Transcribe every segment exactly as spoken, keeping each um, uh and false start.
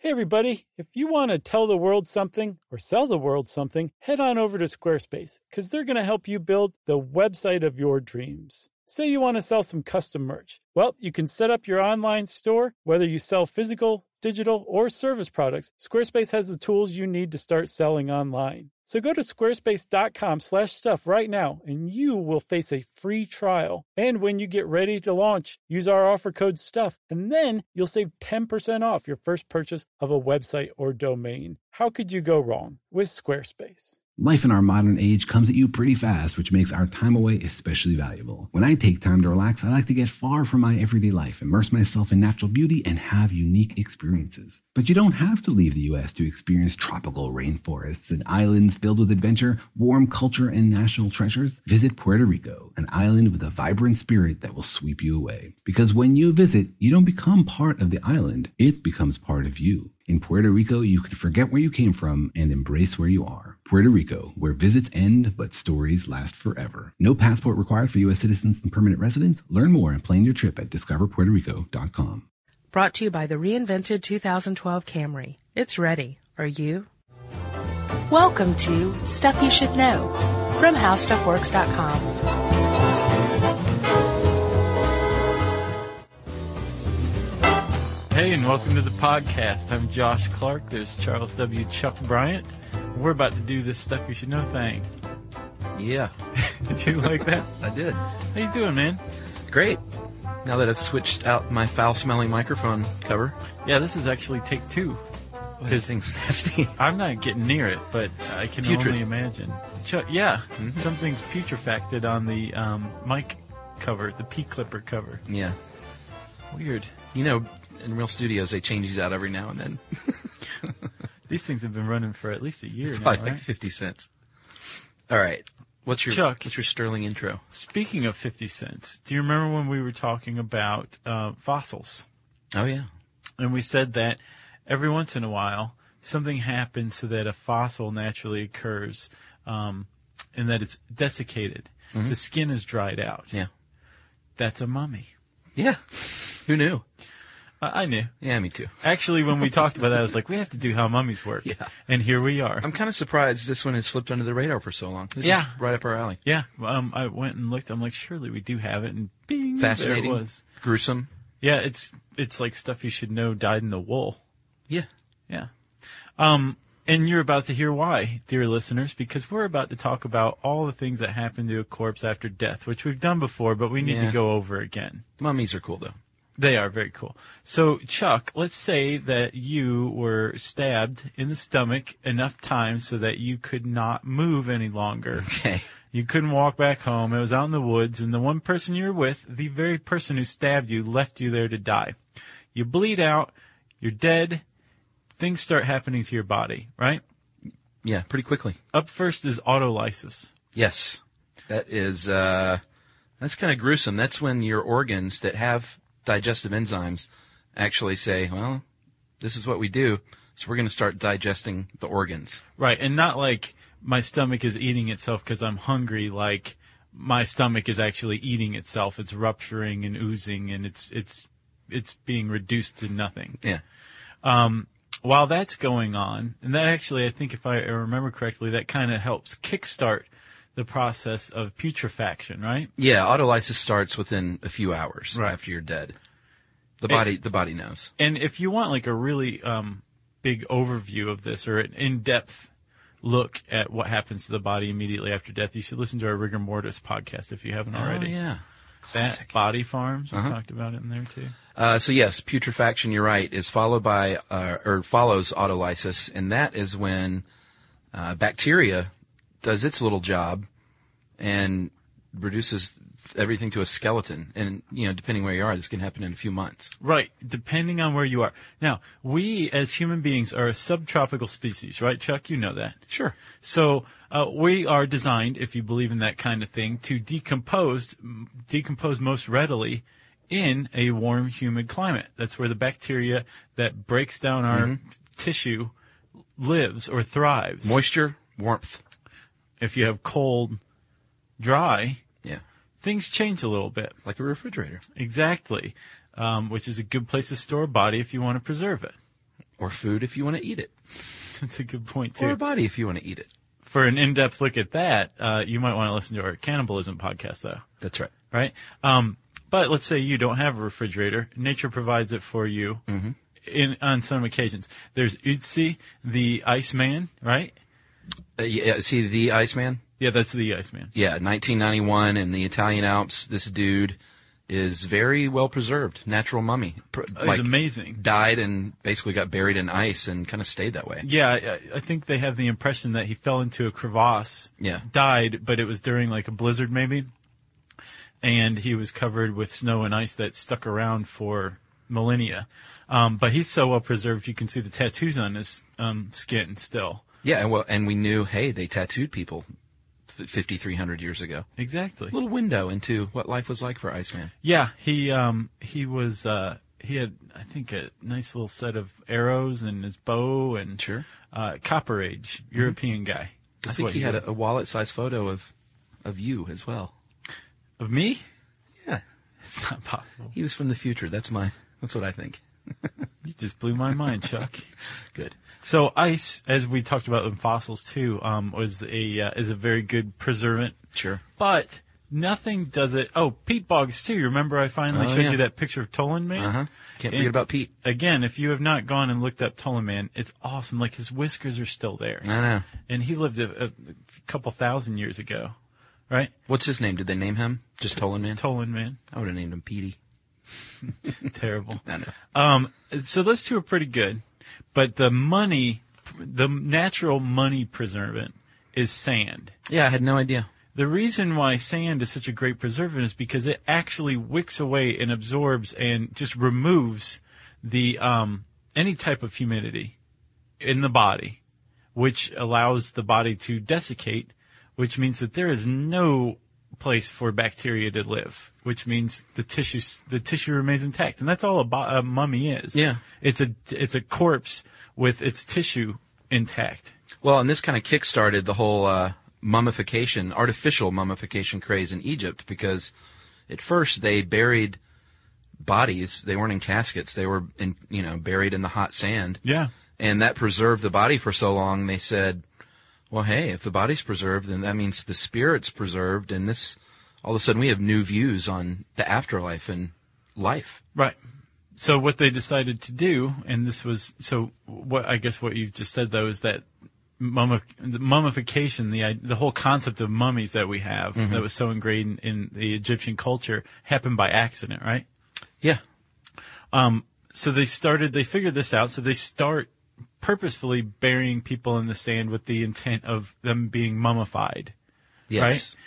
Hey everybody, if you want to tell the world something or sell the world something, head on over to Squarespace because they're going to help you build the website of your dreams. Say you want to sell some custom merch. Well, you can set up your online store, whether you sell physical, digital, or service products. Squarespace has the tools you need to start selling online. So go to squarespace.com slash stuff right now, and you will face a free trial. And when you get ready to launch, use our offer code STUFF, and then you'll save ten percent off your first purchase of a website or domain. How could you go wrong with Squarespace? Life in our modern age comes at you pretty fast, which makes our time away especially valuable. When I take time to relax, I like to get far from my everyday life, immerse myself in natural beauty, and have unique experiences. But you don't have to leave the U S to experience tropical rainforests and islands filled with adventure, warm culture, and national treasures. Visit Puerto Rico, an island with a vibrant spirit that will sweep you away. Because when you visit, you don't become part of the island, it becomes part of you. In Puerto Rico, you can forget where you came from and embrace where you are. Puerto Rico, where visits end, but stories last forever. No passport required for U S citizens and permanent residents. Learn more and plan your trip at discover puerto rico dot com. Brought to you by the reinvented two thousand twelve Camry. It's ready. Are you? Welcome to Stuff You Should Know from how stuff works dot com. Hey, and welcome to the podcast. I'm Josh Clark. There's Charles W. Chuck Bryant. We're about to do this Stuff You Should Know thing. Yeah. Did you like that? I did. How you doing, man? Great. Now that I've switched out my foul-smelling microphone cover. Yeah, this is actually take two. This thing's nasty. I'm not getting near it, but I can Putrid. only imagine. Chuck, yeah, Mm-hmm. something's putrefacted on the um, mic cover, the P-clipper cover. Yeah. Weird. You know, in real studios, they change these out every now and then. These things have been running for at least a year now, Probably right? like fifty cents. All right. What's your Chuck. What's your sterling intro? Speaking of fifty cents, do you remember when we were talking about uh, fossils? Oh, yeah. And we said that every once in a while, something happens so that a fossil naturally occurs, um, and that it's desiccated. Mm-hmm. The skin is dried out. Yeah. That's a mummy. Yeah. Who knew? Uh, I knew. Yeah, me too. Actually, when we talked about that, I was like, we have to do how mummies work. Yeah. And here we are. I'm kind of surprised this one has slipped under the radar for so long. This Yeah. is right up our alley. Yeah. Um, I went and looked. I'm like, surely we do have it. And bing, Fascinating. there it was. Gruesome. Yeah, it's it's like stuff you should know dyed in the wool. Yeah. Yeah. Um, and you're about to hear why, dear listeners, because we're about to talk about all the things that happen to a corpse after death, which we've done before, but we need Yeah. to go over again. Mummies are cool, though. They are very cool. So, Chuck, let's say that you were stabbed in the stomach enough times so that you could not move any longer. Okay. You couldn't walk back home. It was out in the woods, and the one person you were with, the very person who stabbed you, left you there to die. You bleed out. You're dead. Things start happening to your body, right? Yeah, pretty quickly. Up first is autolysis. Yes. That is, uh, that's kind of gruesome. That's when your organs that have digestive enzymes actually say, well, this is what we do, so we're going to start digesting the organs. Right, and not like my stomach is eating itself because I'm hungry, like my stomach is actually eating itself. It's rupturing and oozing, and it's it's it's being reduced to nothing. Yeah. Um, while that's going on, and that actually, I think if I remember correctly, that kind of helps kickstart the process of putrefaction, right? Yeah, autolysis starts within a few hours Right. after you're dead. The body, the body knows. And if you want like a really um, big overview of this or an in-depth look at what happens to the body immediately after death, you should listen to our Rigor Mortis podcast if you haven't already. Oh, yeah. That Body Farms, we Uh-huh. talked about it in there too. Uh, so yes, putrefaction, you're right, is followed by, uh, or follows autolysis, and that is when uh, bacteria does its little job and reduces everything to a skeleton. And, you know, depending where you are, this can happen in a few months. Right, depending on where you are. Now, we as human beings are a subtropical species, right, Chuck? You know that. Sure. So uh, we are designed, if you believe in that kind of thing, to decompose, decompose most readily in a warm, humid climate. That's where the bacteria that breaks down our Mm-hmm. tissue lives or thrives. Moisture, warmth. If you have cold, dry, Yeah. things change a little bit. Like a refrigerator. Exactly, um, which is a good place to store a body if you want to preserve it. Or food if you want to eat it. That's a good point, Or a too. body if you want to eat it. For an in-depth look at that, uh, you might want to listen to our cannibalism podcast, though. That's right. Right? Um, but let's say you don't have a refrigerator. Nature provides it for you Mm-hmm. in on some occasions. There's Ötzi, the Iceman, right? Uh, yeah, see the Iceman? Yeah, that's the Iceman. Yeah, nineteen ninety-one in the Italian Alps, this dude is very well preserved. Natural mummy. Pr- It was amazing. Died and basically got buried in ice and kind of stayed that way. Yeah, I, I think they have the impression that he fell into a crevasse, Yeah. died, but it was during like a blizzard maybe, and he was covered with snow and ice that stuck around for millennia. Um, but he's so well preserved, you can see the tattoos on his um, skin still. Yeah, and well, and we knew, hey, they tattooed people fifty-three hundred years ago. Exactly. Little window into what life was like for Iceman. Yeah, he um, he was uh, he had I think a nice little set of arrows and his bow and Sure. uh, Copper Age European guy. I That's think what he had was. a, a wallet-sized photo of of you as well. Of me. Yeah, It's not possible. he was from the future. That's my. That's what I think. You just blew my mind, Chuck. Good. So ice, as we talked about in fossils too, um, was a uh, is a very good preservant. Sure. But nothing does it. Oh, peat bogs too. Remember, I finally Oh, showed yeah. you that picture of Tolan Man. Uh huh. Can't And forget about Pete. Again, if you have not gone and looked up Tolan Man, it's awesome. Like his whiskers are still there, I know. and he lived a, a couple thousand years ago, right? What's his name? Did they name him? Just Tolan Man? Tolan Man, I would have named him Petey. terrible. I know. Um, so those two are pretty good, but the money, the natural money preservant is sand. Yeah, I had no idea. The reason why sand is such a great preservant is because it actually wicks away and absorbs and just removes the um, any type of humidity in the body, which allows the body to desiccate, which means that there is no place for bacteria to live, which means the tissue the tissue remains intact, and that's all a, bo- a mummy is. Yeah. it's a it's a corpse with its tissue intact. Well, and this kind of kick-started the whole uh, mummification, artificial mummification craze in Egypt, because at first they buried bodies. They weren't in caskets. They were, in, you know, buried in the hot sand. Yeah. And that preserved the body for so long, they said, well, hey, if the body's preserved, then that means the spirit's preserved, and this, all of a sudden we have new views on the afterlife and life. Right. So what they decided to do, and this was, so what, I guess what you've just said though is that mummi- the mummification, the, the whole concept of mummies that we have Mm-hmm. that was so ingrained in the Egyptian culture happened by accident, right? Yeah. So they started, they figured this out, so they start purposefully burying people in the sand with the intent of them being mummified. Yes.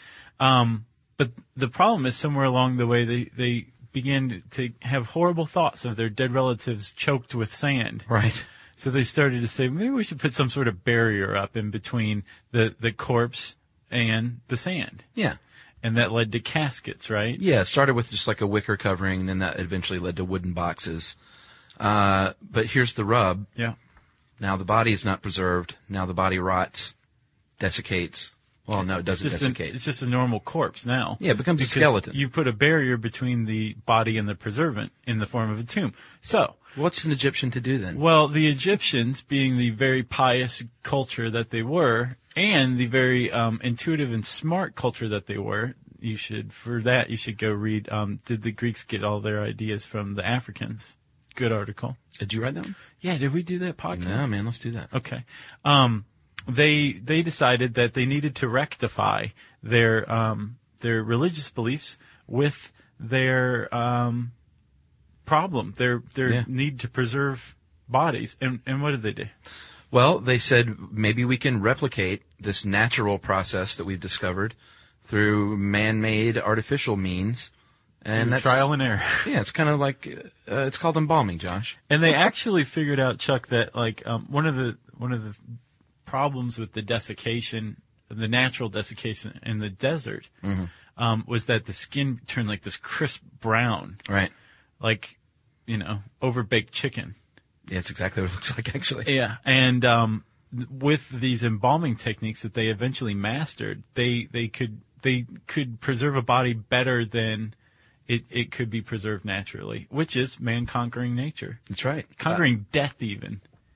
But the problem is somewhere along the way they, they began to have horrible thoughts of their dead relatives choked with sand. Right. So they started to say, maybe we should put some sort of barrier up in between the, the corpse and the sand. Yeah. And that led to caskets, right? Yeah, it started with just like a wicker covering, and then that eventually led to wooden boxes. Uh, but here's the rub. Yeah. Now the body is not preserved. Now the body rots, desiccates. Well, no, it doesn't It's just, a, desiccate. it's just a normal corpse now. Yeah, it becomes a Because skeleton. You put a barrier between the body and the preservant in the form of a tomb. So, What's an Egyptian to do then? well, the Egyptians, being the very pious culture that they were, and the very um, intuitive and smart culture that they were, you should, for that, you should go read, um, Did the Greeks Get All Their Ideas from the Africans? Good article. Did you write that one? Yeah, did we do that podcast? No, man, let's do that. Okay. Um, they they decided that they needed to rectify their um, their religious beliefs with their um, problem, their their Yeah. need to preserve bodies. And and what did they do? Well, they said maybe we can replicate this natural process that we've discovered through man-made artificial means. And Through that's trial and error. Yeah, it's kind of like uh, it's called embalming, Josh. And they actually figured out, Chuck, that like um, one of the one of the problems with the desiccation, the natural desiccation in the desert, Mm-hmm. um, was that the skin turned like this crisp brown, Right. like you know, overbaked chicken. Yeah, it's exactly what it looks like, actually. Yeah, and um, with these embalming techniques that they eventually mastered, they they could they could preserve a body better than it, it could be preserved naturally, which is man conquering nature, That's right. conquering death even.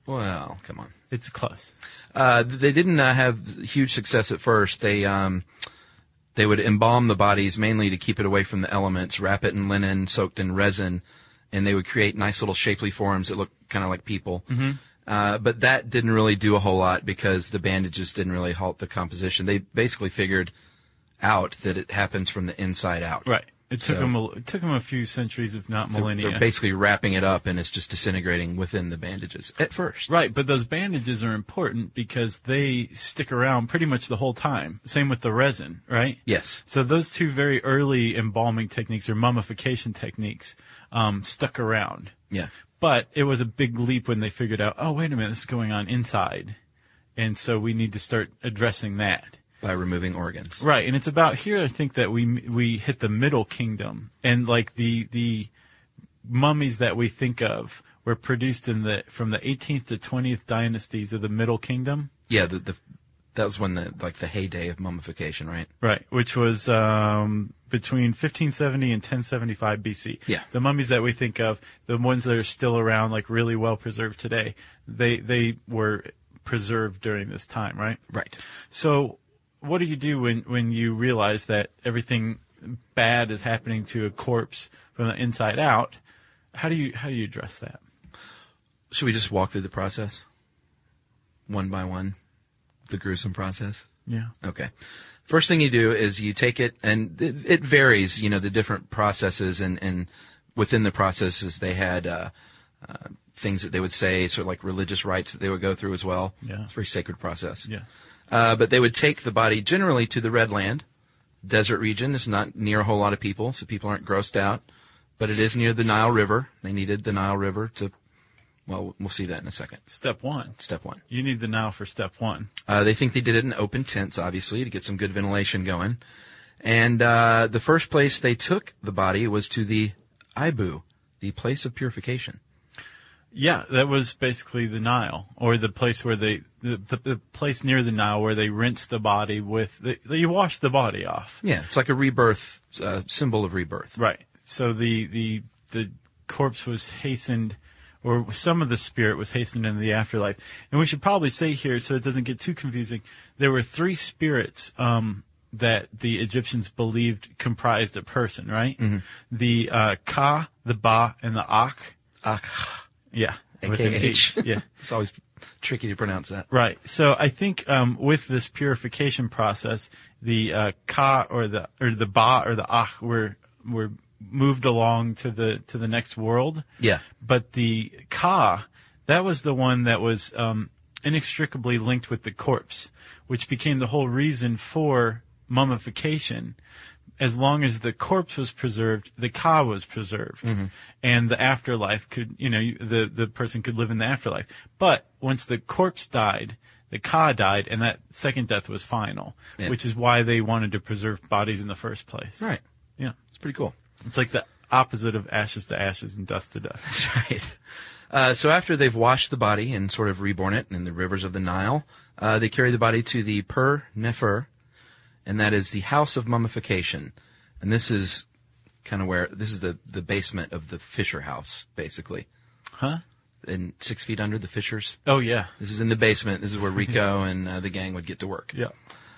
Well, come on. It's close. Uh, they didn't uh, have huge success at first. They um, they would embalm the bodies mainly to keep it away from the elements, wrap it in linen soaked in resin, and they would create nice little shapely forms that look kind of like people. Mm-hmm. Uh, but that didn't really do a whole lot because the bandages didn't really halt the composition. They basically figured out that it happens from the inside out. Right. It took So- them. A, it took them a few centuries, if not They're, millennia. they're basically wrapping it up, and it's just disintegrating within the bandages at first. Right, but those bandages are important because they stick around pretty much the whole time. Same with the resin, right? Yes. So those two very early embalming techniques or mummification techniques um, stuck around. Yeah. But it was a big leap when they figured out, oh, wait a minute, this is going on inside. And so we need to start addressing that. By removing organs. Right, and it's about here, I think, that we we hit the Middle Kingdom. And like the the mummies that we think of were produced in the from the eighteenth to twentieth dynasties of the Middle Kingdom. Yeah, the, the that was when the like the heyday of mummification, right? Right, which was um, between fifteen seventy and ten seventy-five B C. Yeah. The mummies that we think of, the ones that are still around, like really well preserved today, they they were preserved during this time, right? Right. So what do you do when, when you realize that everything bad is happening to a corpse from the inside out? How do you how do you address that? Should we just walk through the process? One by one? The gruesome process? Yeah. Okay. First thing you do is you take it, and it, it varies, you know, the different processes, and, and within the processes they had uh, uh, things that they would say, sort of like religious rites that they would go through as well. Yeah. It's a very sacred process. Yes. Uh, but they would take the body generally to the Red Land, desert region. It's not near a whole lot of people, so people aren't grossed out. But it is near the Nile River. They needed the Nile River to, well, we'll see that in a second. Step one. Step one. You need the Nile for step one. Uh, they think they did it in open tents, obviously, to get some good ventilation going. And uh, the first place they took the body was to the Ibu, the place of purification. Yeah, that was basically the Nile, or the place where they, the, the, the place near the Nile where they rinse the body with, the, you wash the body off. Yeah, it's like a rebirth, uh, symbol of rebirth. Right. So the, the, the corpse was hastened, or some of the spirit was hastened into the afterlife. And we should probably say here, so it doesn't get too confusing, there were three spirits, um, that the Egyptians believed comprised a person, right? Mm-hmm. The, uh, Ka, the Ba, and the Ak. Ak. Yeah. A with K an H. Yeah. It's always tricky to pronounce that. Right. So I think um, with this purification process, the uh, Ka or the or the Ba or the Ach were were moved along to the to the next world. Yeah. But the Ka, that was the one that was um, inextricably linked with the corpse, which became the whole reason for mummification. As long as the corpse was preserved, the Ka was preserved, mm-hmm. and the afterlife could, you know, the the person could live in the afterlife. But once the corpse died, the Ka died, and that second death was final, yeah. which is why they wanted to preserve bodies in the first place. Right. Yeah. It's pretty cool. It's like the opposite of ashes to ashes and dust to dust. That's right. Uh, so after they've washed the body and sort of reborn it in the rivers of the Nile, uh, they carry the body to the Per Nefer, and that is the house of mummification. And this is kind of where, this is the, the basement of the Fisher house, basically. Huh? And six feet under the Fishers. Oh, yeah. This is in the basement. This is where Rico and uh, the gang would get to work. Yeah.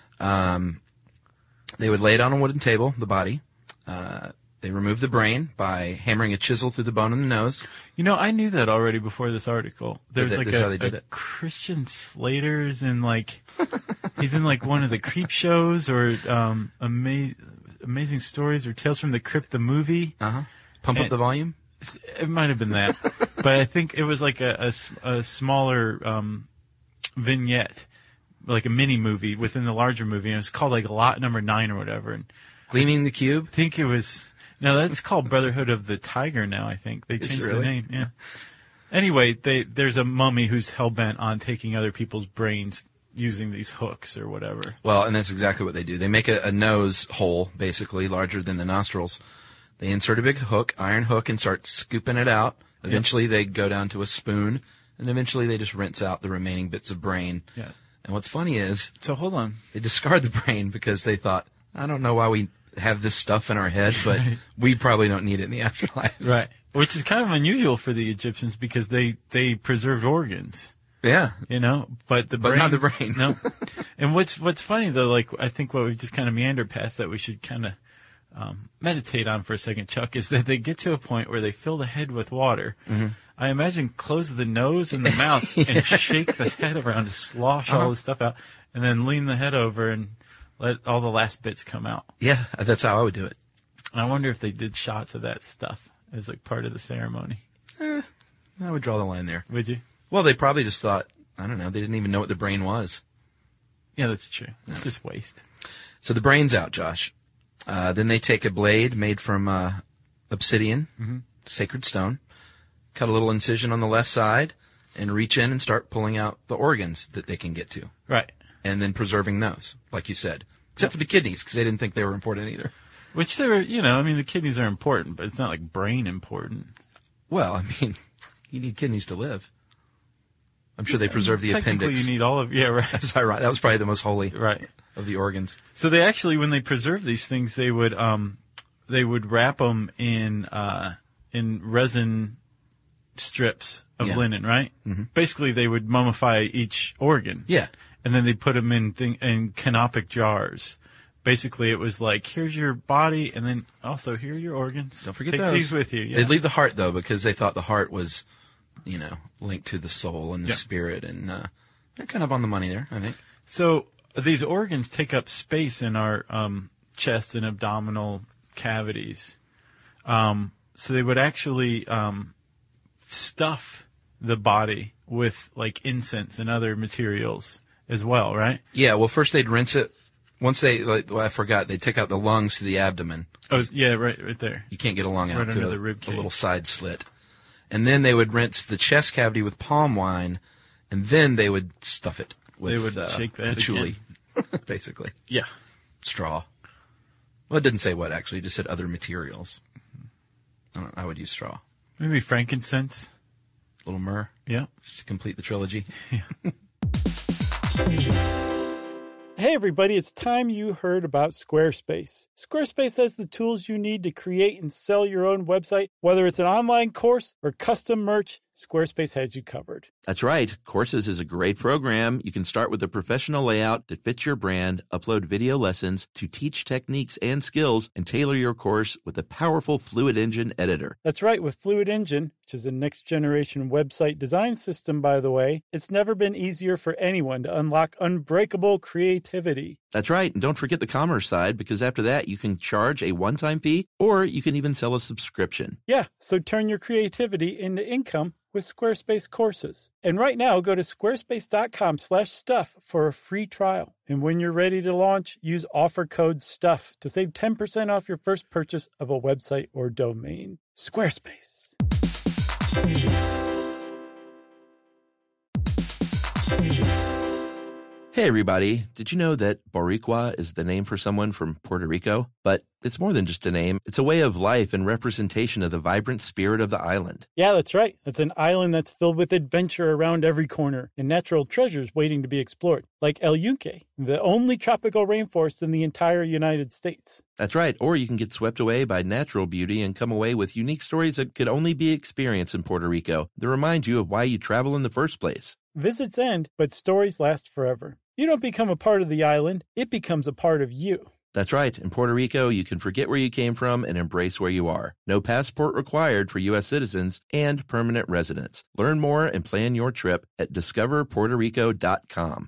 Um, they would lay it on a wooden table, the body. Uh, they remove the brain by hammering a chisel through the bone in the nose. You know, I knew that already before this article. There's Did like that- that's a, how they did a it. Christian Slater's in like, he's in like one of the Creep shows or um, ama- Amazing Stories or Tales from the Crypt, the movie. Uh-huh. Pump up And- the volume? It might have been that, but I think it was like a, a s- a smaller um, vignette, like a mini movie within the larger movie. And it was called like Lot Number Nine or whatever. And Gleaming the Cube? I think it was no, that's called Brotherhood of the Tiger now. I think they Is it changed the really? name. Yeah. Anyway, they there's a mummy who's hell bent on taking other people's brains using these hooks or whatever. Well, and that's exactly what they do. They make a, a nose hole, basically, larger than the nostrils. They insert a big hook, iron hook, and start scooping it out. Eventually, yeah. they go down to a spoon, and eventually they just rinse out the remaining bits of brain. Yeah. And what's funny is, So hold on. they discard the brain because they thought, I don't know why we have this stuff in our head, but Right. we probably don't need it in the afterlife. Right. Which is kind of unusual for the Egyptians because they, they preserved organs. Yeah. You know, but the But brain. not the brain. No. And what's, what's funny though, like, I think what we just kind of meandered past that we should kind of, um, meditate on for a second, Chuck, is that they get to a point where they fill the head with water. Mm-hmm. I imagine close the nose and the mouth yeah. and shake the head around to slosh uh-huh. all this stuff out, and then lean the head over and let all the last bits come out. Yeah, that's how I would do it. And I wonder if they did shots of that stuff as like part of the ceremony. Eh, I would draw the line there. Would you? Well, they probably just thought, I don't know, they didn't even know what the brain was. Yeah, that's true. It's just waste. So the brain's out, Josh. Uh, then they take a blade made from uh, obsidian, mm-hmm. sacred stone, cut a little incision on the left side, and reach in and start pulling out the organs that they can get to. Right. And then preserving those, like you said. Except for the kidneys, because they didn't think they were important either. Which they were, you know, I mean, the kidneys are important, but it's not like brain important. Well, I mean, you need kidneys to live. I'm sure they preserve the Technically, appendix. you need all of, yeah, right. That's right. That was probably the most holy right. of the organs. So they actually, when they preserve these things, they would, um, they would wrap them in, uh, in resin strips of yeah. linen, right? Mm-hmm. Basically, they would mummify each organ. Yeah. And then they put them in thing, in canopic jars. Basically, it was like, here's your body, and then also, here are your organs. Don't forget Take those. these with you. Yeah. They'd leave the heart, though, because they thought the heart was, you know, linked to the soul and the yeah. spirit, and uh, they're kind of on the money there, I think. So these organs take up space in our um, chest and abdominal cavities. Um, so they would actually um, stuff the body with, like, incense and other materials as well, right? Yeah, well, first they'd rinse it. Once they, like, well, I forgot, they take out the lungs to the abdomen. Oh, yeah, right, right there. You can't get a lung out right under to the a, rib a cage. little side slit. And then they would rinse the chest cavity with palm wine, and then they would stuff it with they would uh, shake that patchouli, basically. Yeah. Straw. Well, it didn't say what, actually. It just said other materials. I, don't, I would use straw. Maybe frankincense. A little myrrh. Yeah. Just to complete the trilogy. Yeah. Hey everybody, it's time you heard about Squarespace. Squarespace has the tools you need to create and sell your own website. Whether it's an online course or custom merch, Squarespace has you covered. That's right. Courses is a great program. You can start with a professional layout that fits your brand, upload video lessons to teach techniques and skills, and tailor your course with a powerful Fluid Engine editor. That's right. With Fluid Engine, which is a next-generation website design system, by the way, it's never been easier for anyone to unlock unbreakable creativity. That's right. And don't forget the commerce side, because after that, you can charge a one-time fee, or you can even sell a subscription. Yeah, so turn your creativity into income with Squarespace courses. And right now, go to squarespace.com slash stuff for a free trial. And when you're ready to launch, use offer code STUFF to save ten percent off your first purchase of a website or domain. Squarespace. Hey everybody, did you know that Boricua is the name for someone from Puerto Rico? But it's more than just a name. It's a way of life and representation of the vibrant spirit of the island. Yeah, that's right. It's an island that's filled with adventure around every corner and natural treasures waiting to be explored, like El Yunque, the only tropical rainforest in the entire United States. That's right. Or you can get swept away by natural beauty and come away with unique stories that could only be experienced in Puerto Rico that remind you of why you travel in the first place. Visits end, but stories last forever. You don't become a part of the island, it becomes a part of you. That's right. In Puerto Rico, you can forget where you came from and embrace where you are. No passport required for U S citizens and permanent residents. Learn more and plan your trip at discover puerto rico dot com.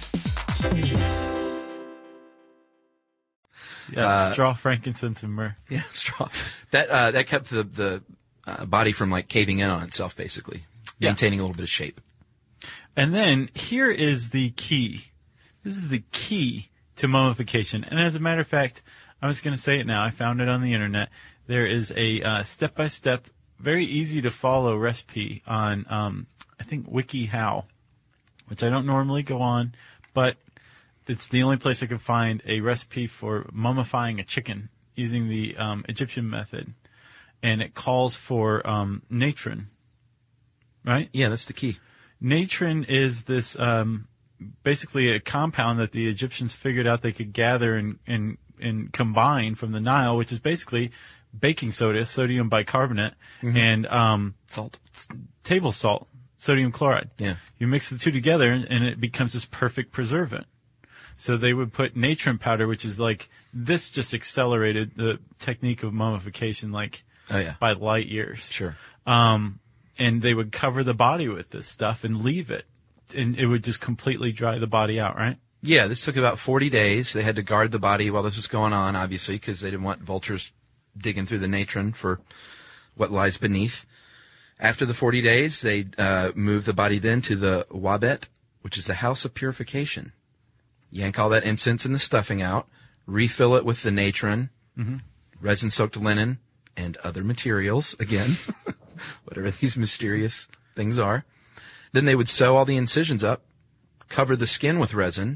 Yeah, Uh, straw, frankincense, and myrrh. Yeah, straw. That uh, that kept the the uh, body from like caving in on itself, basically, Yeah. maintaining a little bit of shape. And then here is the key. This is the key to mummification. And as a matter of fact, I was going to say it now. I found it on the internet. There is a uh, step-by-step, very easy to follow recipe on, um, I think, WikiHow, which I don't normally go on, but it's the only place I could find a recipe for mummifying a chicken using the um, Egyptian method. And it calls for um, natron, right? Yeah, that's the key. Natron is this um, basically a compound that the Egyptians figured out they could gather and, and, and combine from the Nile, which is basically baking soda, sodium bicarbonate, Mm-hmm. and um, Salt. table salt. sodium chloride. Yeah. You mix the two together, and it becomes this perfect preservant. So they would put natron powder, which is like, this just accelerated the technique of mummification, like, Oh, yeah. by light years. Sure. Um, and they would cover the body with this stuff and leave it. And it would just completely dry the body out, right? Yeah, this took about forty days. They had to guard the body while this was going on, obviously, because they didn't want vultures digging through the natron for what lies beneath. After the forty days, they uh, moved the body then to the wabet, which is the house of purification. Yank all that incense and the stuffing out, refill it with the natron, mm-hmm. resin-soaked linen, and other materials, again, whatever these mysterious things are. Then they would sew all the incisions up, cover the skin with resin,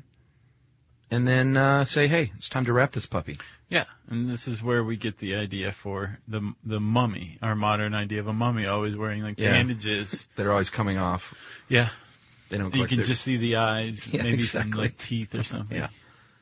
and then uh, say, hey, it's time to wrap this puppy. Yeah, and this is where we get the idea for the the mummy, our modern idea of a mummy, always wearing like Yeah. bandages. They're always coming off. Yeah. They don't. You collect can their- just see the eyes, Yeah, maybe exactly. some like teeth or something. Yeah.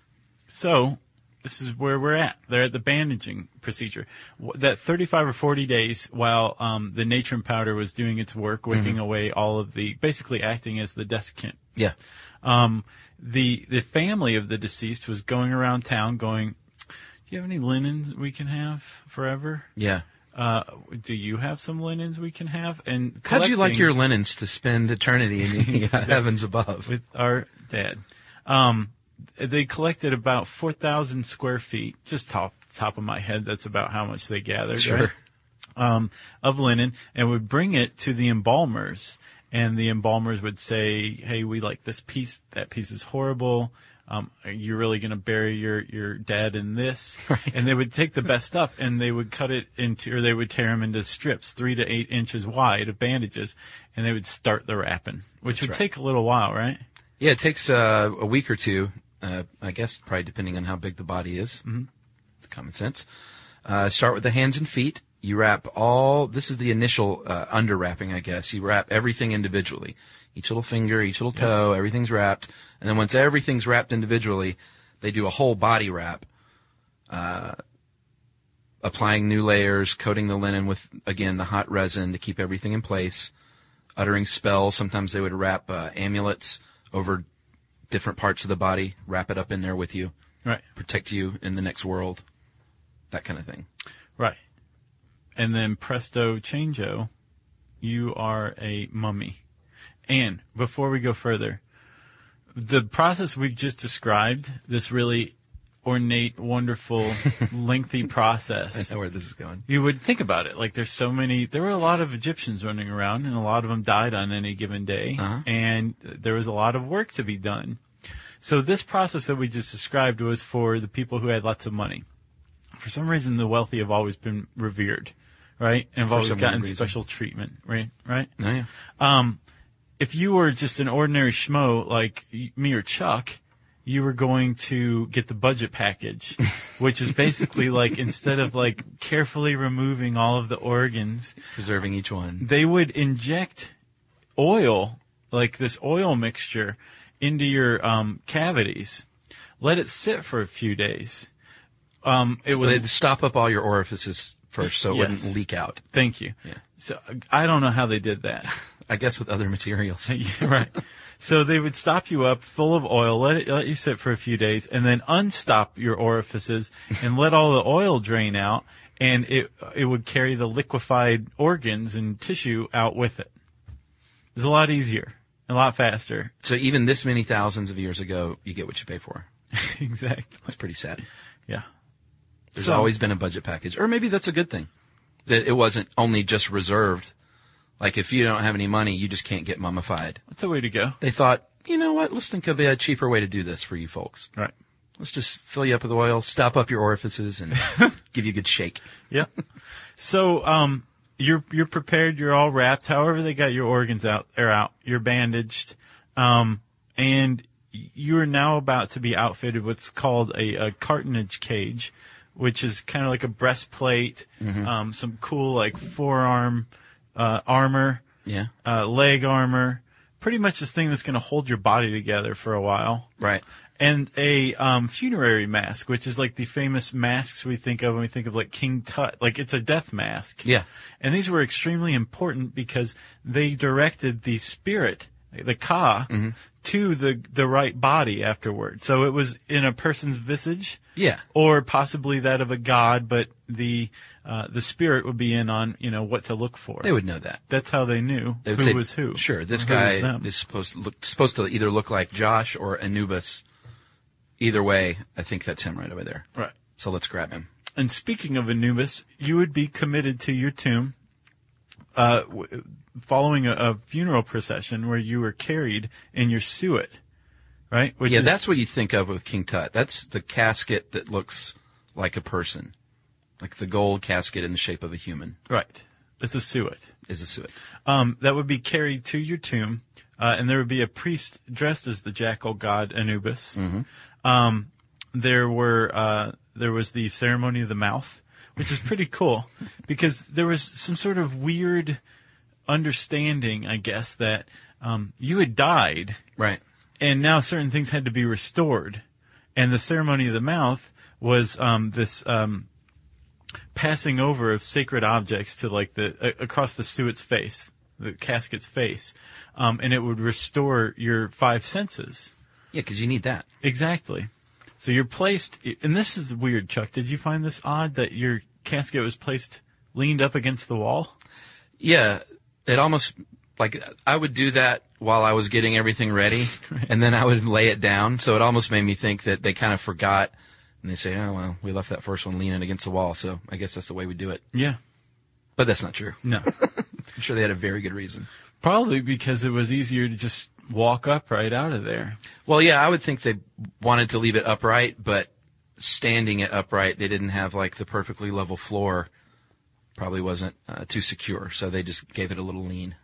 So this is where we're at. They're at the bandaging procedure. W- That thirty-five or forty days while um, the natron powder was doing its work, wicking Mm-hmm. away all of the, basically acting as the desiccant. Yeah. Um, the the family of the deceased was going around town going, do you have any linens we can have forever? Yeah. Uh, do you have some linens we can have? And How'd you like collecting your linens to spend eternity in the uh, heavens above? with our dad? Um, they collected about four thousand square feet, just off the top of my head. That's about how much they gathered, Sure. right? Um, of linen, and would bring it to the embalmers. And the embalmers would say, hey, we like this piece. That piece is horrible. Um, you're really going to bury your, your dad in this. Right. And they would take the best stuff and they would cut it into, or they would tear them into strips, three to eight inches wide of bandages, and they would start the wrapping, which That's would right. take a little while, right? Yeah, it takes uh, a week or two, uh, I guess, probably depending on how big the body is. Mm-hmm. It's common sense. Uh, start with the hands and feet. You wrap all, this is the initial uh, under wrapping, I guess. You wrap everything individually. Each little finger, each little toe, yeah. everything's wrapped. And then once everything's wrapped individually, they do a whole body wrap, uh, applying new layers, coating the linen with, again, the hot resin to keep everything in place, uttering spells. Sometimes they would wrap uh, amulets over different parts of the body, wrap it up in there with you, Right. protect you in the next world, that kind of thing. Right. And then presto changeo, you are a mummy. And before we go further, the process we've just described, this really ornate, wonderful, lengthy process. I know where this is going. You would think about it. Like there's so many, there were a lot of Egyptians running around and a lot of them died on any given day. Uh-huh. And there was a lot of work to be done. So this process that we just described was for the people who had lots of money. For some reason, the wealthy have always been revered, right? And have For always some gotten weird reason. special treatment, right? Right? Oh, yeah. Um, if you were just an ordinary schmo like y- me or Chuck, you were going to get the budget package, which is basically like instead of like carefully removing all of the organs, Preserving each one. they would inject oil, like this oil mixture, into your um, cavities, let it sit for a few days. Um, it was They'd stop up all your orifices first so it Yes. wouldn't leak out. Thank you. Yeah. So I don't know how they did that. I guess with other materials. Yeah, right. So they would stop you up full of oil, let it let you sit for a few days, and then unstop your orifices and let all the oil drain out, and it it would carry the liquefied organs and tissue out with it. It was a lot easier, a lot faster. So even this many thousands of years ago, you get what you pay for. Exactly. That's pretty sad. Yeah. There's So- always been a budget package. Or maybe that's a good thing. That it wasn't only just reserved. Like if you don't have any money, you just can't get mummified. That's a way to go. They thought, you know what, let's think of a cheaper way to do this for you folks. Right. Let's just fill you up with oil, stop up your orifices, and give you a good shake. Yeah. So, um, you're, you're prepared, you're all wrapped, however they got your organs out, or out, you're bandaged, um, and you're now about to be outfitted with what's called a, a cartonnage cage, which is kind of like a breastplate, Mm-hmm. um, some cool like forearm, uh, armor, Yeah. uh, leg armor, pretty much this thing that's going to hold your body together for a while. Right. And a um, funerary mask, which is like the famous masks we think of when we think of like King Tut. Like it's a death mask. Yeah. And these were extremely important because they directed the spirit, the Ka, mm-hmm. to the the right body afterward. So it was in a person's visage. Yeah. Or possibly that of a god, but the uh, the spirit would be in on, you know, what to look for. They would know that. That's how they knew they would who say, was who. Sure, this who guy is supposed to look supposed to either look like Josh or Anubis. Either way, I think that's him right over there. Right. So let's grab him. And speaking of Anubis, you would be committed to your tomb uh, w- following a, a funeral procession where you were carried in your suet, right? Which yeah, is, that's what you think of with King Tut. That's the casket that looks like a person, like the gold casket in the shape of a human. Right. It's a suet. Is a suet. Um, that would be carried to your tomb, uh, and there would be a priest dressed as the jackal god Anubis. Mm-hmm. Um, there were, uh, there was the ceremony of the mouth, which is pretty cool because there was some sort of weird understanding, I guess, that, um, you had died. Right. And now certain things had to be restored. And the ceremony of the mouth was, um, this, um, passing over of sacred objects to like the, uh, across the suet's face, the casket's face. Um, and it would restore your five senses. Yeah, because you need that. Exactly. So you're placed, and this is weird, Chuck. Did you find this odd that your casket was placed leaned up against the wall? Yeah, it almost, like, I would do that while I was getting everything ready, right. And then I would lay it down. So it almost made me think that they kind of forgot, and they say, oh, well, we left that first one leaning against the wall, so I guess that's the way we do it. Yeah. But that's not true. No. I'm sure they had a very good reason. Probably because it was easier to just walk upright out of there. Well, yeah, I would think they wanted to leave it upright, but standing it upright, they didn't have like the perfectly level floor. Probably wasn't uh, too secure, so they just gave it a little lean.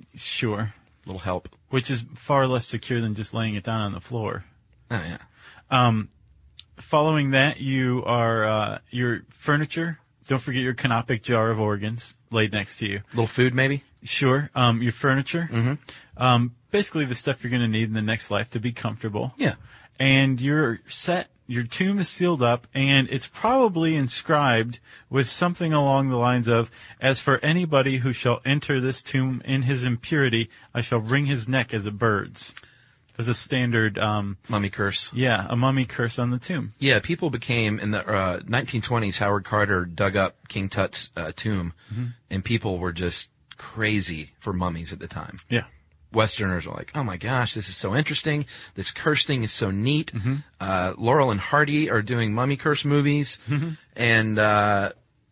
Sure. A little help. Which is far less secure than just laying it down on the floor. Oh, yeah. Um, following that, you are, uh, your furniture. Don't forget your canopic jar of organs laid next to you. A little food, maybe? Sure. Um, your furniture. Mm-hmm. Um, basically the stuff you're going to need in the next life to be comfortable. Yeah. And you're set, your tomb is sealed up, and it's probably inscribed with something along the lines of, as for anybody who shall enter this tomb in his impurity, I shall wring his neck as a bird's. As a standard, um, mummy curse. Yeah, a mummy curse on the tomb. Yeah, people became, in the uh, nineteen twenties, Howard Carter dug up King Tut's uh, tomb, mm-hmm. and people were just crazy for mummies at the time. Yeah. Westerners are like, oh my gosh, this is so interesting. This curse thing is so neat. Mm-hmm. Uh, Laurel and Hardy are doing mummy curse movies. Mm-hmm. And uh,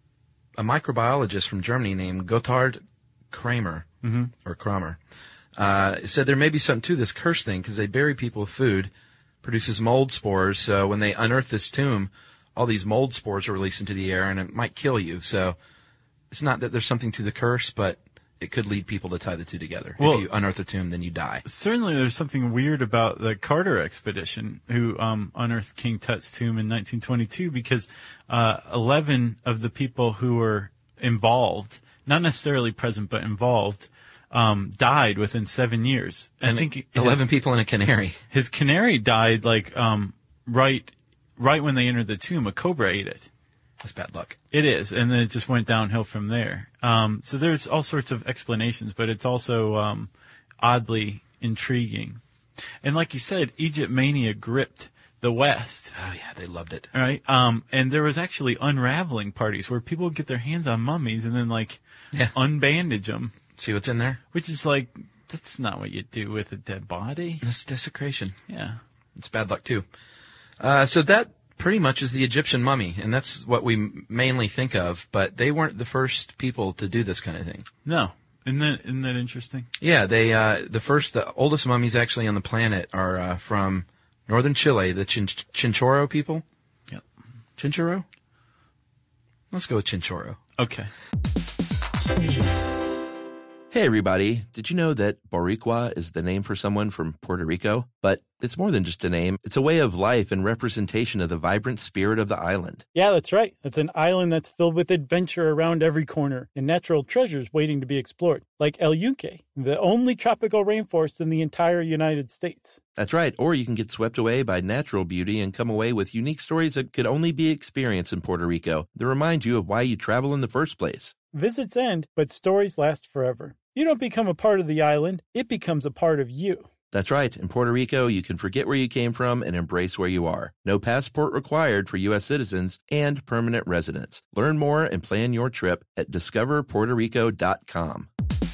a microbiologist from Germany named Gotthard Kramer, mm-hmm. or Kramer, uh, said there may be something to this curse thing because they bury people with food, produces mold spores. So when they unearth this tomb, all these mold spores are released into the air and it might kill you. So it's not that there's something to the curse, but it could lead people to tie the two together. Well, if you unearth a tomb, then you die. Certainly there's something weird about the Carter expedition who um, unearthed King Tut's tomb in nineteen twenty-two because uh, eleven of the people who were involved, not necessarily present but involved, um, died within seven years. And I think eleven his, people in a canary. His canary died like um, right right when they entered the tomb. A cobra ate it. That's bad luck. It is, and then it just went downhill from there. Um, so there's all sorts of explanations, but it's also um, oddly intriguing. And like you said, Egypt mania gripped the West. Oh yeah, they loved it. Right? Um, and there was actually unraveling parties where people would get their hands on mummies and then like yeah. unbandage them. See what's in there? Which is like, that's not what you do with a dead body. That's desecration. Yeah. It's bad luck too. Uh, so that pretty much is the Egyptian mummy, and that's what we mainly think of, but they weren't the first people to do this kind of thing. No. Isn't that, isn't that interesting? Yeah, they, uh, the first, the oldest mummies actually on the planet are, uh, from northern Chile, the Chin- Chinchorro people. Yep. Chinchorro? Let's go with Chinchorro. Okay. Hey everybody, did you know that Boricua is the name for someone from Puerto Rico? But It's more than just a name. It's a way of life and representation of the vibrant spirit of the island. Yeah, that's right. It's an island that's filled with adventure around every corner and natural treasures waiting to be explored, like El Yunque, the only tropical rainforest in the entire United States. That's right. Or you can get swept away by natural beauty and come away with unique stories that could only be experienced in Puerto Rico that remind you of why you travel in the first place. Visits end, but stories last forever. You don't become a part of the island, it becomes a part of you. That's right. In Puerto Rico, you can forget where you came from and embrace where you are. No passport required for U S citizens and permanent residents. Learn more and plan your trip at discover puerto rico dot com.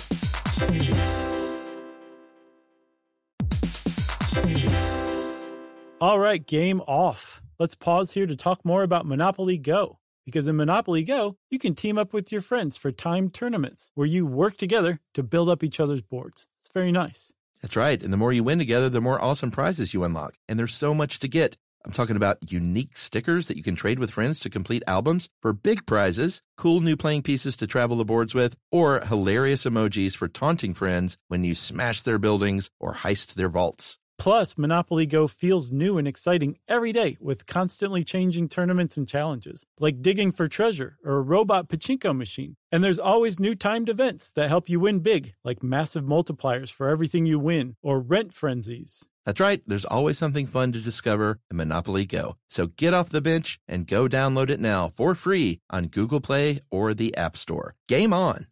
All right, game off. Let's pause here to talk more about Monopoly Go. Because in Monopoly Go, you can team up with your friends for timed tournaments where you work together to build up each other's boards. It's very nice. That's right. And the more you win together, the more awesome prizes you unlock. And there's so much to get. I'm talking about unique stickers that you can trade with friends to complete albums for big prizes, cool new playing pieces to travel the boards with, or hilarious emojis for taunting friends when you smash their buildings or heist their vaults. Plus, Monopoly Go feels new and exciting every day with constantly changing tournaments and challenges, like digging for treasure or a robot pachinko machine. And there's always new timed events that help you win big, like massive multipliers for everything you win or rent frenzies. That's right. There's always something fun to discover in Monopoly Go. So get off the bench and go download it now for free on Google Play or the App Store. Game on!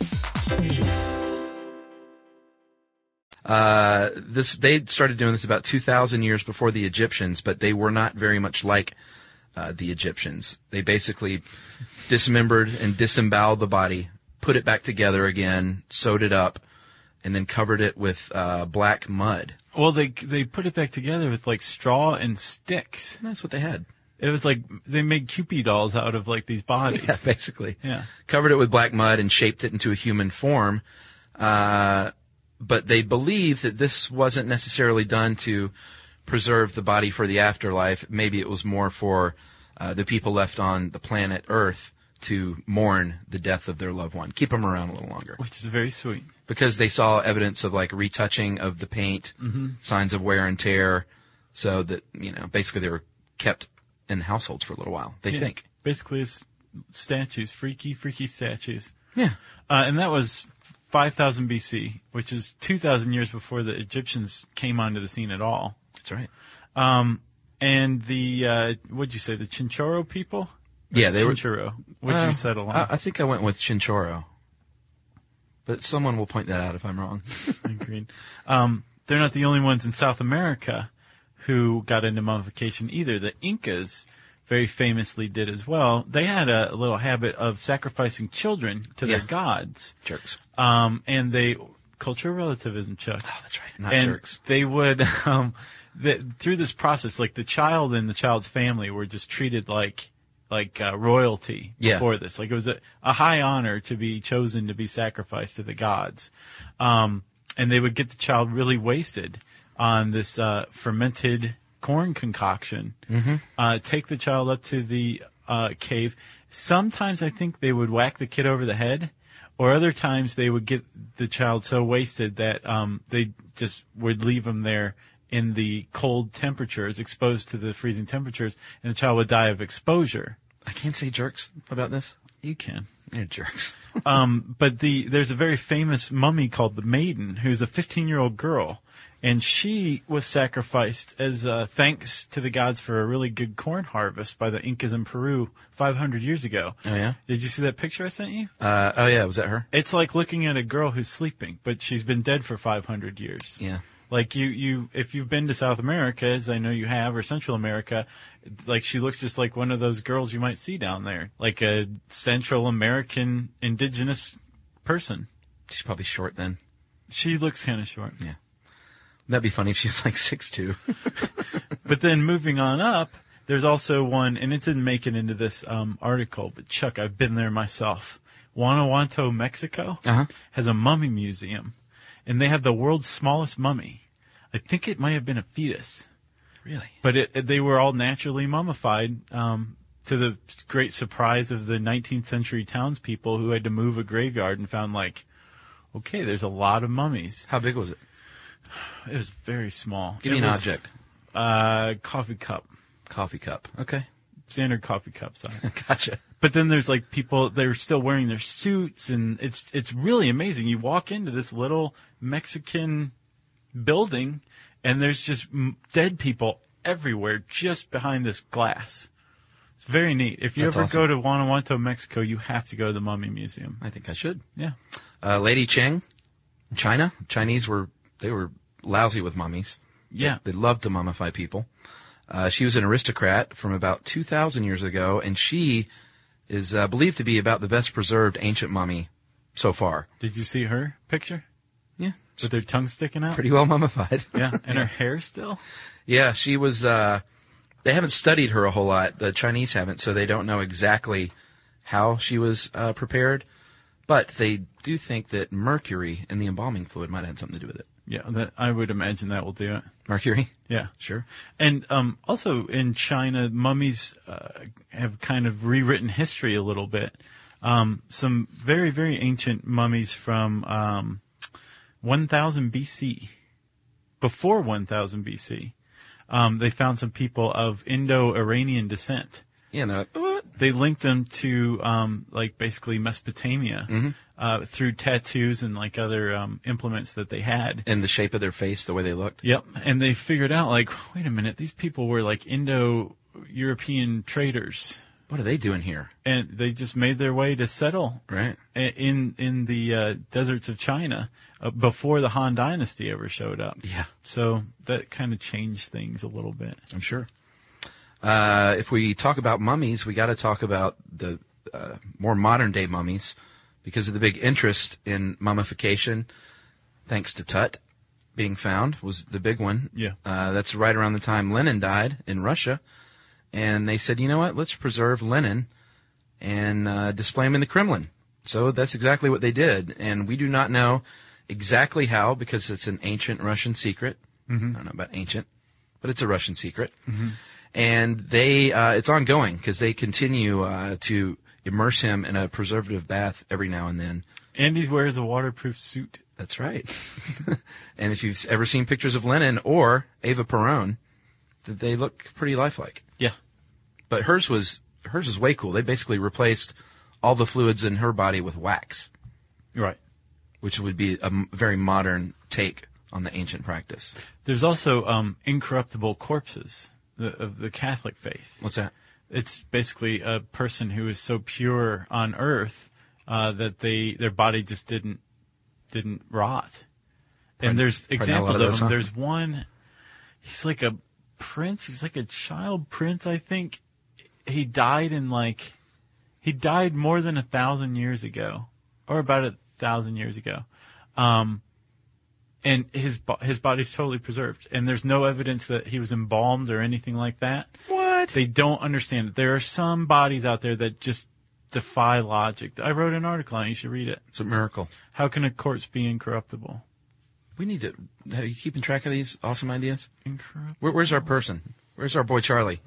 Uh, this they started doing this about two thousand years before the Egyptians, but they were not very much like uh, the Egyptians. They basically dismembered and disemboweled the body, put it back together again, sewed it up, and then covered it with uh, black mud. Well, they they put it back together with like straw and sticks. And that's what they had. It was like they made Kewpie dolls out of like these bodies. Yeah, basically. Yeah. Covered it with black mud and shaped it into a human form. Uh, but they believe that this wasn't necessarily done to preserve the body for the afterlife. Maybe it was more for uh, the people left on the planet Earth to mourn the death of their loved one, keep them around a little longer. Which is very sweet. Because they saw evidence of like retouching of the paint, mm-hmm. signs of wear and tear, so that, you know, basically they were kept in the households for a little while, they yeah, think. Basically it's statues, freaky, freaky statues. Yeah. Uh, and that was five thousand B C, which is two thousand years before the Egyptians came onto the scene at all. That's right. Um, and the, uh, what'd you say, the Chinchorro people? Yeah, they were. Chinchorro. What'd uh, you settle on? I, I think I went with Chinchorro. But someone will point that out if I'm wrong. Agreed. Um, they're not the only ones in South America who got into mummification either. The Incas very famously did as well. They had a, a little habit of sacrificing children to Yeah. their gods. Jerks. Um, and they, cultural relativism, Chuck. Oh, that's right. Not and jerks. they would, um, the, through this process, like the child and the child's family were just treated like, like uh, royalty Yeah. before this. Like it was a, a high honor to be chosen to be sacrificed to the gods. Um, and they would get the child really wasted on this uh, fermented corn concoction. Mm-hmm. Uh, take the child up to the uh, cave. Sometimes I think they would whack the kid over the head, or other times they would get the child so wasted that um, they just would leave him there in the cold temperatures, exposed to the freezing temperatures, and the child would die of exposure. I can't say jerks about this. You can. You're jerks. um, but the there's a very famous mummy called the Maiden, who's a fifteen-year-old girl, and she was sacrificed as uh, thanks to the gods for a really good corn harvest by the Incas in Peru five hundred years ago. Oh, yeah? Did you see that picture I sent you? Uh, oh, yeah. Was that her? It's like looking at a girl who's sleeping, but she's been dead for five hundred years. Yeah. Like you, you, if you've been to South America, as I know you have, or Central America, like she looks just like one of those girls you might see down there, like a Central American indigenous person. She's probably short then. She looks kind of short. Yeah. That'd be funny if she was like six two. But then moving on up, there's also one, and it didn't make it into this um, article, but Chuck, I've been there myself. Guanajuato, Mexico, Uh-huh. has a mummy museum, and they have the world's smallest mummy. I think it might have been a fetus. Really? But it, it, they were all naturally mummified, um, to the great surprise of the nineteenth century townspeople who had to move a graveyard and found, like, okay, there's a lot of mummies. How big was it? It was very small. Give me It an was, object. Uh, coffee cup. Coffee cup. Okay. Standard coffee cup size. Gotcha. But then there's like people, they're still wearing their suits, and it's it's really amazing. You walk into this little Mexican building, and there's just m- dead people everywhere just behind this glass. It's very neat. If you That's ever awesome. go to Guanajuato, Mexico, you have to go to the Mummy Museum. I think I should. Yeah. Uh, Lady Cheng, China. Chinese were, they were lousy with mummies. Yeah. They, they loved to mummify people. Uh, she was an aristocrat from about two thousand years ago, and she is uh, believed to be about the best preserved ancient mummy so far. Did you see her picture? Yeah. With her tongue sticking out? Pretty well mummified. Yeah. And her hair still? Yeah, she was, uh, they haven't studied her a whole lot. The Chinese haven't, so they don't know exactly how she was uh, prepared. But they do think that mercury in the embalming fluid might have had something to do with it. Yeah, that, I would imagine that will do it. Mercury? Yeah. Sure. And um, also in China, mummies uh, have kind of rewritten history a little bit. Um, some very, very ancient mummies from um, one thousand B C, before one thousand B C, um, they found some people of Indo-Iranian descent. Yeah, and they're like, what? They linked them to um, like basically Mesopotamia Mm-hmm. uh, through tattoos and like other um, implements that they had. And the shape of their face, the way they looked. Yep. And they figured out, like, wait a minute, these people were like Indo-European traders. What are they doing here? And they just made their way to settle Right. a- in in the uh, deserts of China uh, before the Han Dynasty ever showed up. Yeah. So that kind of changed things a little bit. I'm sure. Uh, if we talk about mummies, we got to talk about the uh, more modern day mummies because of the big interest in mummification. Thanks to Tut being found was the big one. Yeah. Uh, that's right around the time Lenin died in Russia. And they said, you know what, let's preserve Lenin and uh, display him in the Kremlin. So that's exactly what they did. And we do not know exactly how because it's an ancient Russian secret. Mm-hmm. I don't know about ancient, but it's a Russian secret. Mm-hmm. And they, uh, it's ongoing because they continue uh, to immerse him in a preservative bath every now and then. And he wears a waterproof suit. That's right. And if you've ever seen pictures of Lenin or Eva Peron, they look pretty lifelike. Yeah. But hers was hers was way cool. They basically replaced all the fluids in her body with wax, Right. which would be a m- very modern take on the ancient practice. There's also um, incorruptible corpses the, of the Catholic faith. What's that? It's basically a person who is so pure on earth uh, that they their body just didn't didn't rot. And Probably- there's probably not a examples lot of, of those, them. huh? There's one. He's like a prince. He's like a child prince, I think. He died in like he died more than a thousand years ago, or about a thousand years ago. Um, and his bo- his body's totally preserved, and there's no evidence that he was embalmed or anything like that. What? They don't understand it. There are some bodies out there that just defy logic. I wrote an article on it. You should read it. It's a miracle. How can a corpse be incorruptible? We need to. Are you keeping track of these awesome ideas? Incorruptible. Where, where's our person? Where's our boy Charlie?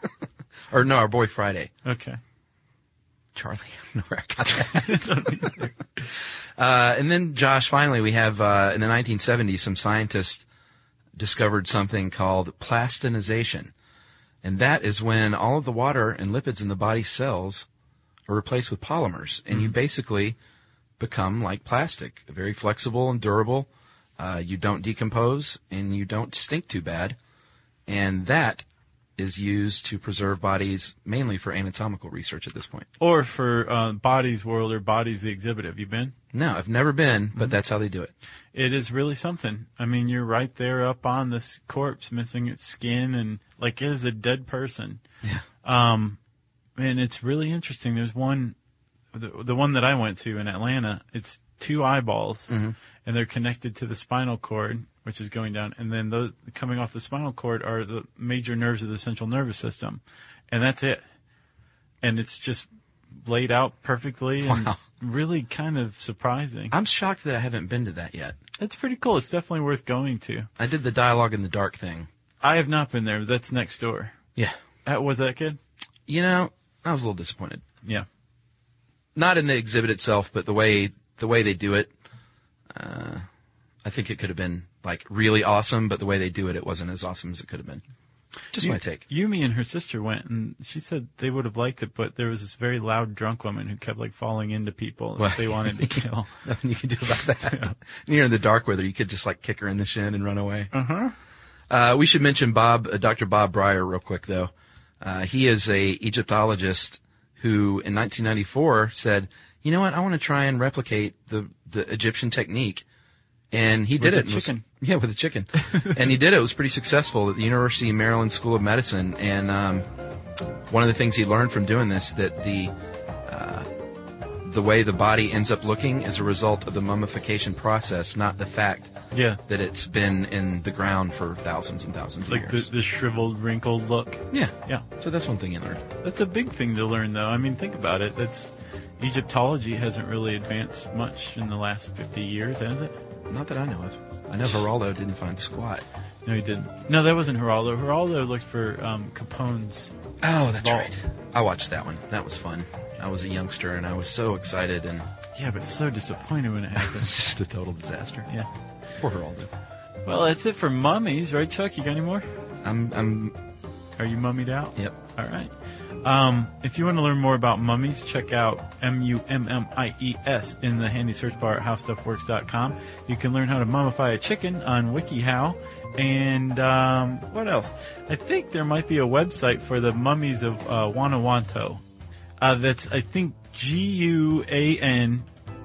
Or no, our boy Friday. Okay. Charlie. I don't know where I got that. uh, and then, Josh, finally, we have, uh, in the nineteen seventies, some scientists discovered something called plastinization. And that is when all of the water and lipids in the body cells are replaced with polymers. And mm-hmm. you basically become like plastic, very flexible and durable. Uh, you don't decompose, and you don't stink too bad. And that is used to preserve bodies mainly for anatomical research at this point. Or for uh, Bodies World or Bodies the Exhibit. Have you been? No, I've never been, but Mm-hmm. that's how they do it. It is really something. I mean, you're right there up on this corpse, missing its skin, and like it is a dead person. Yeah. Um, and it's really interesting. There's one, the, the one that I went to in Atlanta. It's two eyeballs, Mm-hmm. and they're connected to the spinal cord, which is going down. And then those coming off the spinal cord are the major nerves of the central nervous system, and that's it. And it's just laid out perfectly, and Wow. really kind of surprising. I'm shocked that I haven't been to that yet. It's pretty cool. It's definitely worth going to. I did the Dialogue in the Dark thing. I have not been there. But that's next door. Yeah. Uh, was that good? You know, I was a little disappointed. Yeah. Not in the exhibit itself, but the way the way they do it. Uh, I think it could have been like really awesome, but the way they do it, it wasn't as awesome as it could have been. Just you, my take. Yumi and her sister went, and she said they would have liked it, but there was this very loud drunk woman who kept like falling into people Well, that they wanted to kill. Nothing you can do about that. Yeah. And you're in the dark weather, you could just like kick her in the shin and run away. Uh-huh. Uh, we should mention Bob, uh, Doctor Bob Breyer real quick though. Uh, he is a Egyptologist who in nineteen ninety-four said, you know what, I want to try and replicate the, the Egyptian technique. And he did With it. a chicken. Was, yeah, with a chicken. And he did it. It was pretty successful at the University of Maryland School of Medicine. And um, one of the things he learned from doing this, that the uh, the way the body ends up looking is a result of the mummification process, not the fact Yeah. that it's been in the ground for thousands and thousands of Like the, years. the shriveled, wrinkled look. Yeah. Yeah. So that's one thing you learned. That's a big thing to learn, though. I mean, think about it. That's Egyptology hasn't really advanced much in the last fifty years, has it? Not that I know of. I know Geraldo didn't find squat. No, he didn't. No, that wasn't Geraldo. Geraldo looked for um, Capone's. Oh, that's vault. right. I watched that one. That was fun. I was a youngster and I was so excited, and Yeah, but so disappointed when it happened. it's just a total disaster. Yeah. Poor Geraldo. Well, that's it for mummies, right, Chuck? You got any more? I'm, I'm, Are you mummied out? yep. All right. Um, if you want to learn more about mummies, check out M U M M I E S in the handy search bar at how stuff works dot com. You can learn how to mummify a chicken on WikiHow. And um, what else? I think there might be a website for the mummies of uh, Guanajuato. Uh, that's, I think, G U A N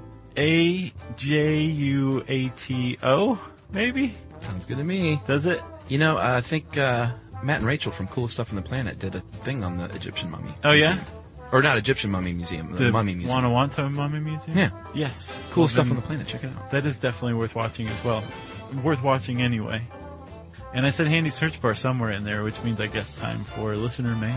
A J U A T O, maybe? Sounds good to me. Does it? You know, uh, I think uh, Matt and Rachel from Coolest Stuff on the Planet did a thing on the Egyptian mummy. Oh, yeah? museum. Or not Egyptian mummy museum, the, mummy museum. Guanajuato Mummy Museum? Yeah. Yes. Coolest Well, Stuff then- on the Planet. Check it out. That is definitely worth watching as well. It's worth watching anyway. And I said handy search bar somewhere in there, which means I guess time for listener mail.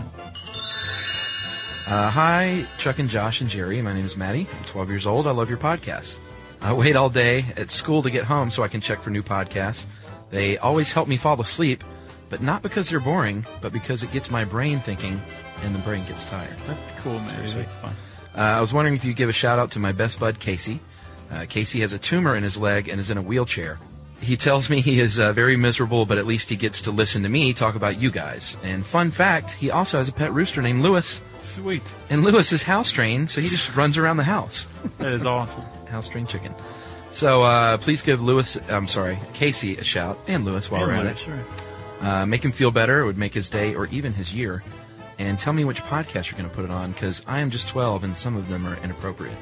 Uh, hi, Chuck and Josh and Jerry. My name is Maddie. I'm twelve years old. I love your podcast. I wait all day at school to get home so I can check for new podcasts. They always help me fall asleep, but not because they're boring, but because it gets my brain thinking, and the brain gets tired. That's cool, man. Seriously. That's fun. Uh, I was wondering if you'd give a shout out to my best bud, Casey. Uh, Casey has a tumor in his leg and is in a wheelchair. He tells me he is uh, very miserable, but at least he gets to listen to me talk about you guys. And fun fact, he also has a pet rooster named Lewis. Sweet. And Lewis is house trained, so he just runs around the house. That is awesome. House trained chicken. So uh, please give Lewis, I'm sorry, Casey a shout, and Lewis while we're at it. Sure. Uh, make him feel better. It would make his day or even his year. And tell me which podcast you're going to put it on, because I am just twelve and some of them are inappropriate.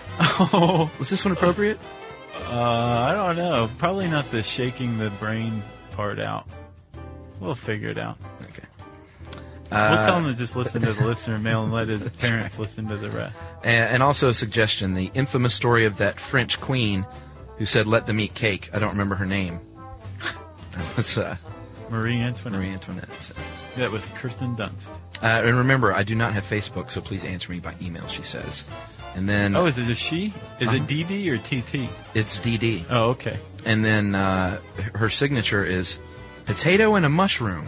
Oh, Was this one appropriate? uh, I don't know. Probably not the shaking the brain part out. We'll figure it out. Okay. we'll Uh, tell him to just listen to the listener mail and let his parents listen to the rest. And, and also a suggestion, the infamous story of that French queen who said, let them eat cake. I don't remember her name. That was uh, Marie Antoinette. Marie Antoinette. So. That was Kirsten Dunst. Uh, and remember, I do not have Facebook, so please answer me by email, she says. And then Oh, is it a she? Is Uh-huh. it D D or T T? it's D D. Oh, okay. And then uh, her signature is potato and a mushroom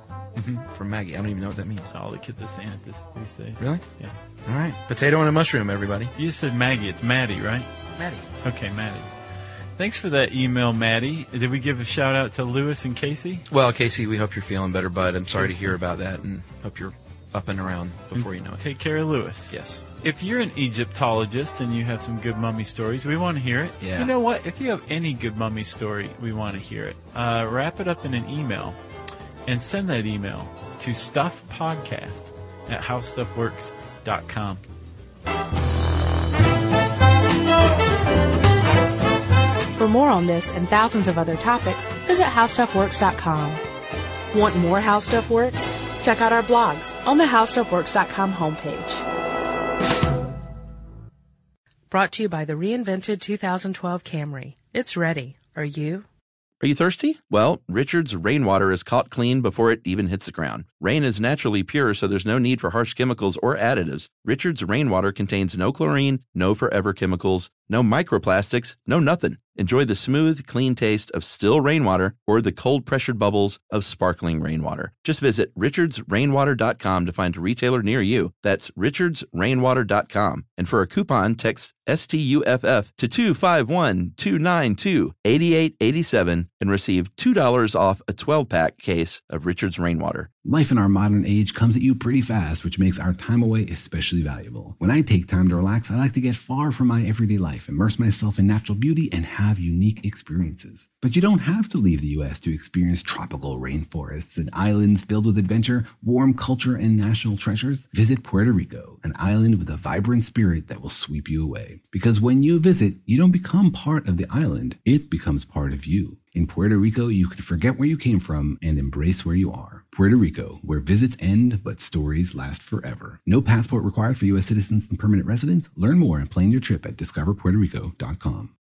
from Maggie. I don't even know what that means. That's all the kids are saying it this, these days. Really? Yeah. All right. Potato and a mushroom, everybody. You said Maggie. It's Maddie, right? Maddie. Okay, Maddie. Thanks for that email, Maddie. Did we give a shout out to Lewis and Casey? Well, Casey, we hope you're feeling better, bud. I'm sorry to hear about that, and hope you're up and around before you know it. Take care of Lewis. Yes. If you're an Egyptologist and you have some good mummy stories, we want to hear it. Yeah. You know what? If you have any good mummy story, we want to hear it. Uh, wrap it up in an email and send that email to stuffpodcast at how stuff works dot com. For more on this and thousands of other topics, visit how stuff works dot com. Want more How Stuff Works? Check out our blogs on the how stuff works dot com homepage. Brought to you by the reinvented two thousand twelve Camry. It's ready. Are you? Are you thirsty? Well, Richard's rainwater is caught clean before it even hits the ground. Rain is naturally pure, so there's no need for harsh chemicals or additives. Richard's rainwater contains no chlorine, no forever chemicals, No microplastics, no nothing. Enjoy the smooth, clean taste of still rainwater or the cold-pressured bubbles of sparkling rainwater. Just visit richards rainwater dot com to find a retailer near you. That's richards rainwater dot com. And for a coupon, text S T U F F to two five one, two nine two, eight eight eight seven and receive two dollars off a twelve-pack case of Richards Rainwater. Life in our modern age comes at you pretty fast, which makes our time away especially valuable. When I take time to relax, I like to get far from my everyday life, immerse myself in natural beauty, and have unique experiences. But you don't have to leave the U S to experience tropical rainforests and islands filled with adventure, warm culture, and national treasures. Visit Puerto Rico, an island with a vibrant spirit that will sweep you away. Because when you visit, you don't become part of the island, it becomes part of you. In Puerto Rico, you can forget where you came from and embrace where you are. Puerto Rico, where visits end but stories last forever. No passport required for U S citizens and permanent residents. Learn more and plan your trip at discover puerto rico dot com.